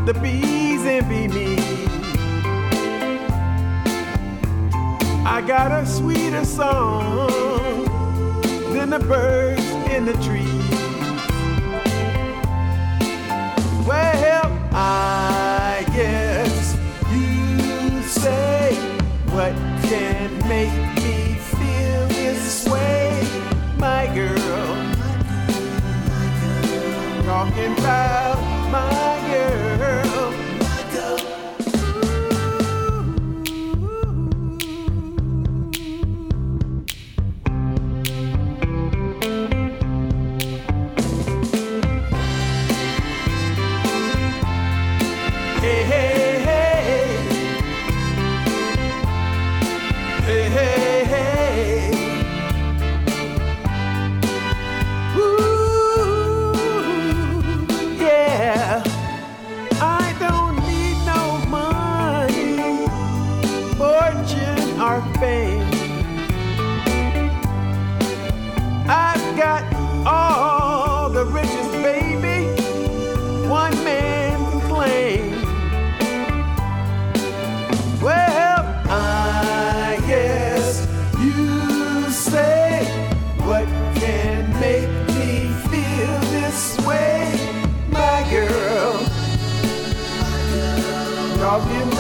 the bees envy me. I got a sweeter song than the birds in the trees. Well, I guess you say, what can make me feel this way, my girl? Talking about my girl. Hey, hey, hey. Hey, hey, hey. Yeah, I don't need no money, fortune, or fame. I've got all the riches, baby, one man can claim. Well, I guess you say, what can make me feel this way, my girl? Talking